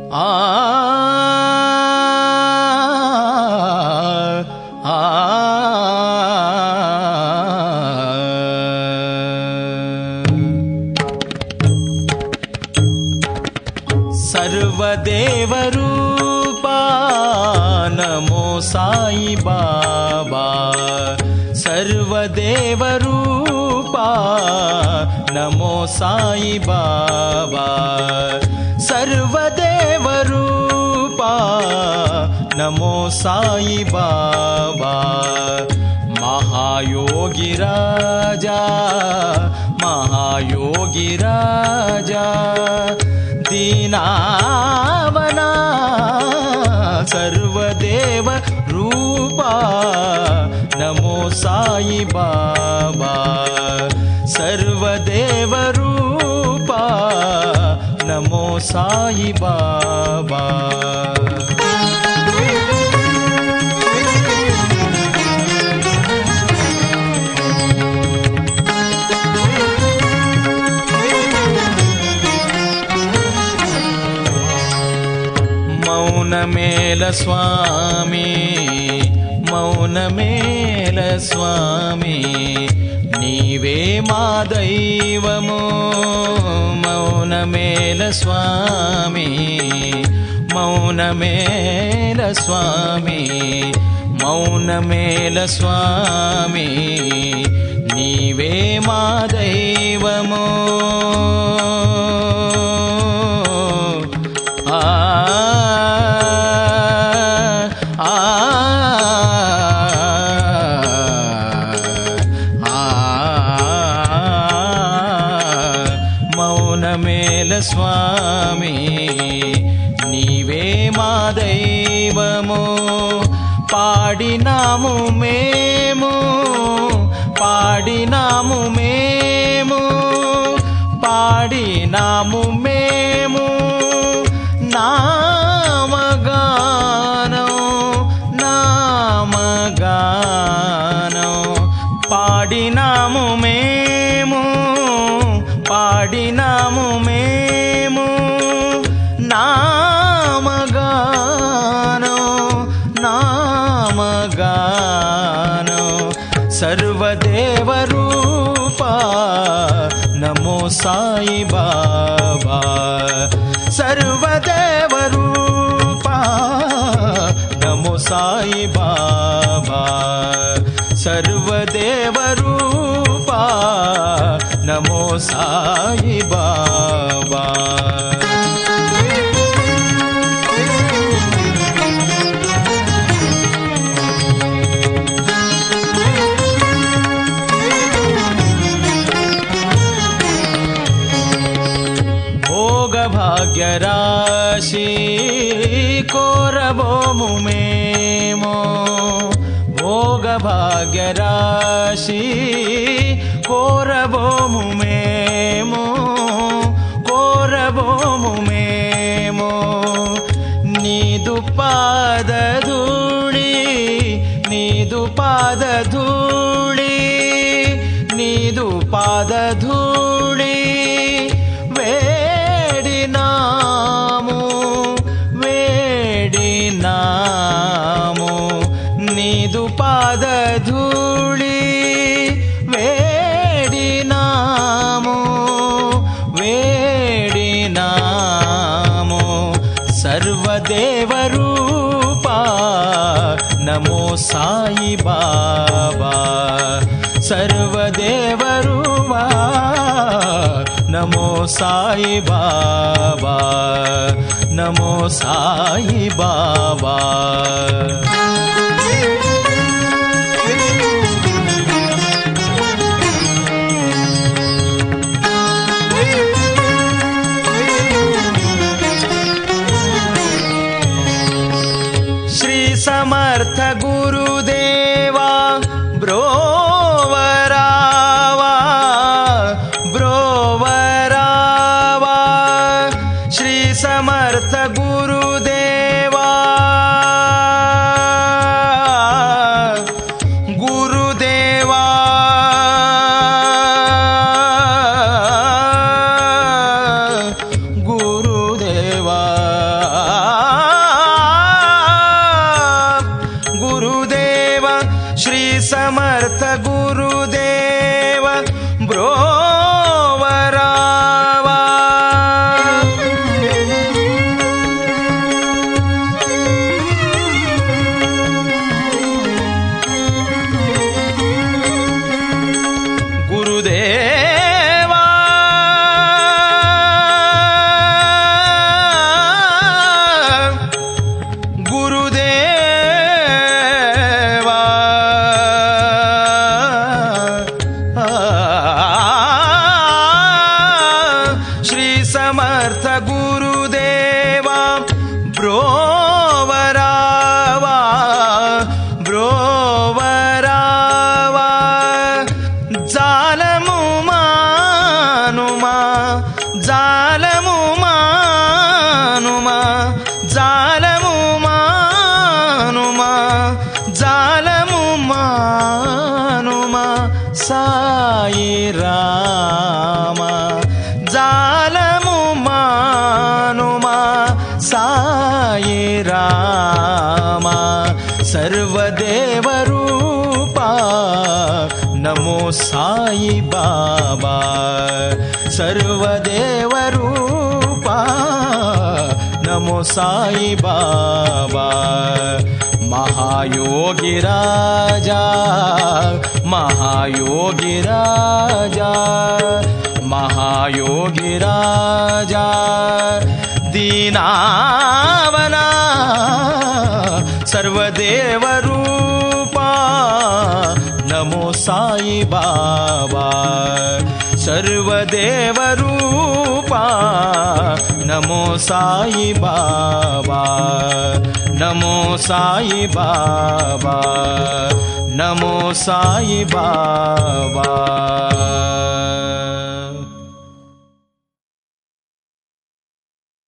ఆ సర్వదేవ రూపా నమో సాయి బాబా, సర్వదేవ రూపా నమో సాయి బాబా, సర్వదేవ రూపా నమో సాయి బాబా, మహాయోగి రాజా మహాయోగి రాజా దీనావనా సర్వదేవ రూపా నమో సాయి బాబా, సర్వదేవ రూపా నమో సాయి బాబా. మౌనమేల స్వామి మౌనమేల స్వామి, నీవే మా దైవము మౌనమేల స్వామి, మౌనమేల స్వామి, మౌనమేల స్వామి, నీవే మా దైవము. మౌనమేల స్వామి నీవే మా దైవము, పాడినాము మేము పాడినాము మేము పాడినాము మేము నామగానం నామగానం, పాడినాము మేము పాడినాము మేము నామగానం నామగానం, సర్వదేవ రూపా నమో సాయి బాబా, సర్వదేవ రూపా నమో సాయి బాబా, సర్వదేవ రూపా నమో సాయి బాబా. భోగ భాగ్య రాశి కోరబోము మేము, భోగ భాగ్య రాశి కోరబోము మేము కోరబోము మేము, నీదు పాదధూళి నీదు పాదధూళి నీదు పాదధూళి వేడినాము వేడినాము, నీదు పాదధూళి వేడినాము వేడినాము, సర్వదేవ రూపా నమో సాయి బాబా, సర్వదేవ రూపా నమో సాయి బాబా నమో సాయి బాబా. శ్రీ సమర్థ గురుదేవా బ్రోవరావా బ్రోవరావా, శ్రీ సమర్థ గురుదేవా గురుదేవా గురుదేవా समर्थ गुरुदेवा ब्रोवरावा ब्रोवरावा जालमु मानुमा जालमु मानुमा जालमु मानुमा जालमु मानुमा साई रामा जालमु मानुमा साई रामा सर्वदेवरूपा नमो साई बाबा सर्वदेवरूपा नमो साई बाबा महायोगी राजा महायोगी राजा महायोगी राजा दीनावना सर्वदेवरूपा नमो साई बाबा सर्वदेवरूपा नमो साई बाबा नमो साई बाबा नमो साई बाबा।